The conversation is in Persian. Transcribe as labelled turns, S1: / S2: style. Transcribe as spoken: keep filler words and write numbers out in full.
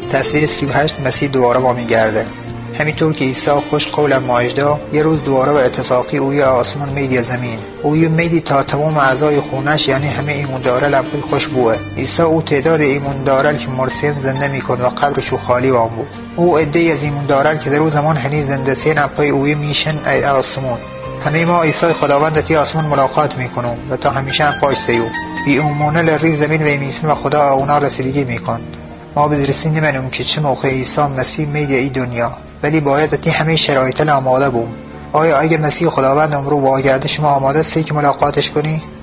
S1: تصویر سی و هشت مسیح دوباره با میگرده. همینطور که عیسی خوش قولم ماجدا یه روز دوباره و اتفاقی اوی آسمان میدی زمین. اوی میدی تا تمام اعضای خونش یعنی همه ایمونداره لبوی خوش بوه. عیسی او تعداد ایمونداره که مرسین زنده میکن و قبرشو خالی وام بود. او عده‌ای از ایمونداره که در او زمان هنی زنده سین اپای اوی میشن ای آسمان. همه ما عیسی خداوند تی آسمان ملاقات میکنم و تا همیشه پاش سیو. بی اومونه لری زمین و میسن و خدا اونا رسیدگی میکن. ما بدرسین نمینم که چه موقع عیسی مسیح میدی ای دنیا. ولی باید تی همه شرایط آماده بوم. آیا اگه مسیح خداوند امرو واگرده شما آماده سی که ملاقاتش کنی؟